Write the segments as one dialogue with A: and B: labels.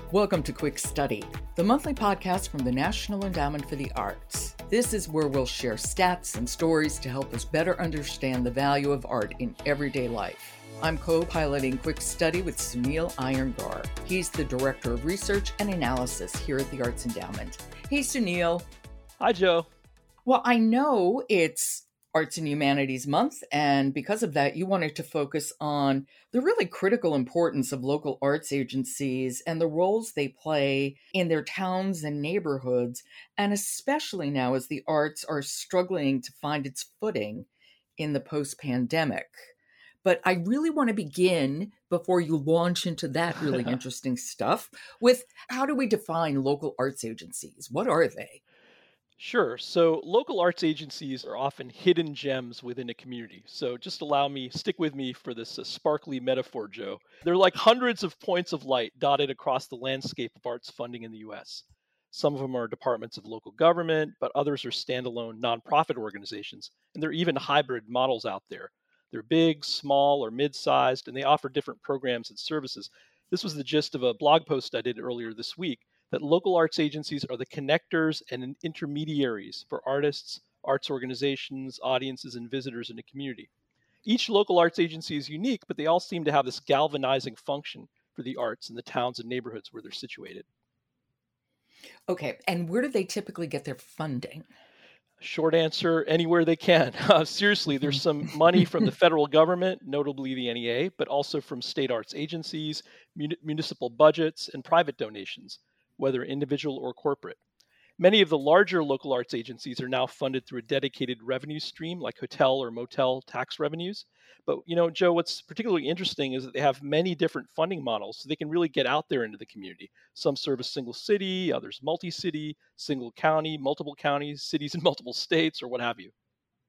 A: Welcome to Quick Study, the monthly podcast from the National Endowment for the Arts. This is where we'll share stats and stories to help us better understand the value of art in everyday life. I'm co-piloting Quick Study with Sunil Iyengar. He's the Director of Research and Analysis here at the Arts Endowment. Hey, Sunil.
B: Hi, Joe.
A: Well, I know it's Arts and Humanities Month, and because of that, you wanted to focus on the really critical importance of local arts agencies and the roles they play in their towns and neighborhoods, and especially now as the arts are struggling to find its footing in the post-pandemic. But I really want to begin, before you launch into that really interesting stuff, with how do we define local arts agencies? What are they?
B: Sure. So local arts agencies are often hidden gems within a community. So just stick with me for this sparkly metaphor, Joe. They're like hundreds of points of light dotted across the landscape of arts funding in the US. Some of them are departments of local government, but others are standalone nonprofit organizations. And there are even hybrid models out there. They're big, small, or mid-sized, and they offer different programs and services. This was the gist of a blog post I did earlier this week, that local arts agencies are the connectors and intermediaries for artists, arts organizations, audiences, and visitors in a community. Each local arts agency is unique, but they all seem to have this galvanizing function for the arts in the towns and neighborhoods where they're situated.
A: Okay, and where do they typically get their funding?
B: Short answer, anywhere they can. Seriously, there's some money from the federal government, notably the NEA, but also from state arts agencies, municipal budgets, and private donations, whether individual or corporate. Many of the larger local arts agencies are now funded through a dedicated revenue stream like hotel or motel tax revenues. But, Joe, what's particularly interesting is that they have many different funding models, so they can really get out there into the community. Some serve a single city, others multi-city, single county, multiple counties, cities in multiple states, or what have you.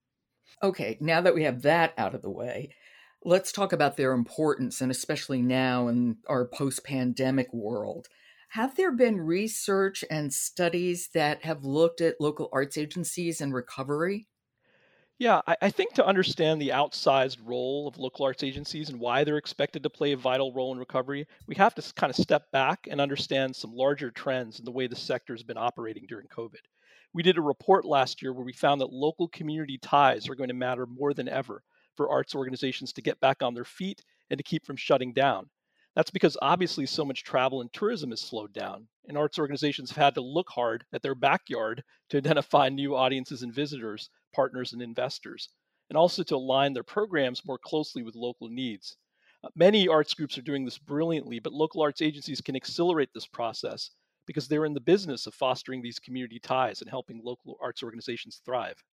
A: Okay, now that we have that out of the way, let's talk about their importance, and especially now in our post-pandemic world. Have there been research and studies that have looked at local arts agencies and recovery?
B: Yeah, I think to understand the outsized role of local arts agencies and why they're expected to play a vital role in recovery, we have to kind of step back and understand some larger trends in the way the sector has been operating during COVID. We did a report last year where we found that local community ties are going to matter more than ever for arts organizations to get back on their feet and to keep from shutting down. That's because obviously so much travel and tourism has slowed down, and arts organizations have had to look hard at their backyard to identify new audiences and visitors, partners, and investors, and also to align their programs more closely with local needs. Many arts groups are doing this brilliantly, but local arts agencies can accelerate this process because they're in the business of fostering these community ties and helping local arts organizations thrive.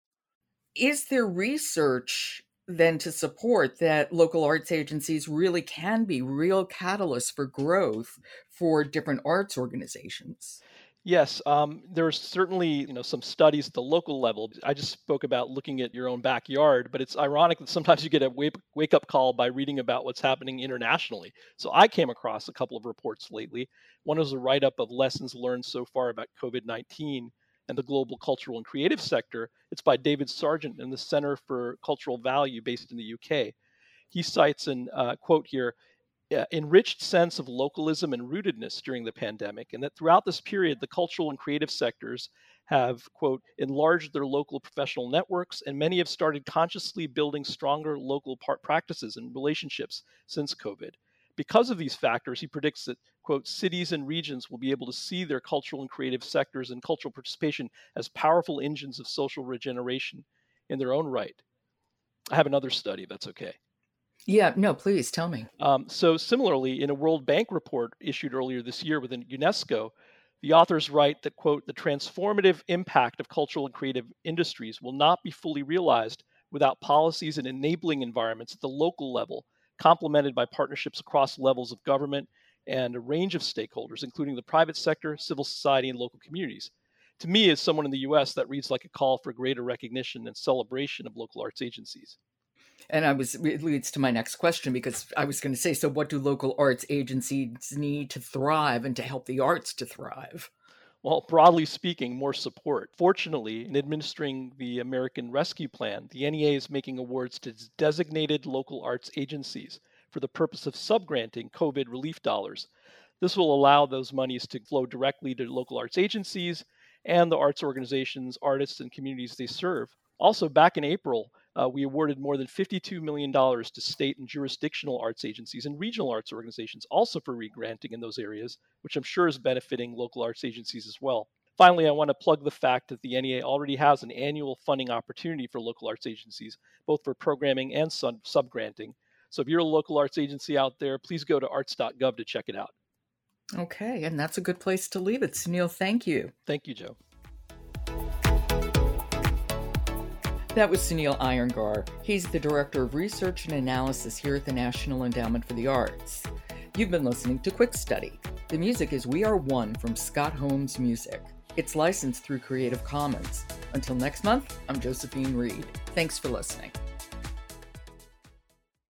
A: Is there research then to support that local arts agencies really can be real catalysts for growth for different arts organizations?
B: Yes, there's certainly some studies at the local level. I just spoke about looking at your own backyard, but it's ironic that sometimes you get a wake up call by reading about what's happening internationally. So I came across a couple of reports lately. One was a write up of lessons learned so far about COVID-19 and the global cultural and creative sector. It's by David Sargent and the Center for Cultural Value based in the UK. He cites an quote here, enriched sense of localism and rootedness during the pandemic, and that throughout this period, the cultural and creative sectors have, quote, enlarged their local professional networks, and many have started consciously building stronger local practices and relationships since COVID. Because of these factors, he predicts that, quote, cities and regions will be able to see their cultural and creative sectors and cultural participation as powerful engines of social regeneration in their own right. I have another study, if that's okay.
A: Yeah, no, please tell me.
B: So similarly, in a World Bank report issued earlier this year within UNESCO, the authors write that, quote, the transformative impact of cultural and creative industries will not be fully realized without policies and enabling environments at the local level, complemented by partnerships across levels of government and a range of stakeholders, including the private sector, civil society, and local communities. To me, as someone in the US, that reads like a call for greater recognition and celebration of local arts agencies.
A: And it leads to my next question, because I was going to say, so what do local arts agencies need to thrive and to help the arts to thrive?
B: Well, broadly speaking, more support. Fortunately, in administering the American Rescue Plan, the NEA is making awards to designated local arts agencies for the purpose of subgranting COVID relief dollars. This will allow those monies to flow directly to local arts agencies and the arts organizations, artists, and communities they serve. Also, back in April, we awarded more than $52 million to state and jurisdictional arts agencies and regional arts organizations, also for re-granting in those areas, which I'm sure is benefiting local arts agencies as well. Finally, I want to plug the fact that the NEA already has an annual funding opportunity for local arts agencies, both for programming and subgranting. So if you're a local arts agency out there, please go to arts.gov to check it out.
A: Okay, and that's a good place to leave it. Sunil, thank you.
B: Thank you, Joe.
A: That was Sunil Iyengar. He's the Director of Research and Analysis here at the National Endowment for the Arts. You've been listening to Quick Study. The music is We Are One from Scott Holmes Music. It's licensed through Creative Commons. Until next month, I'm Josephine Reed. Thanks for listening.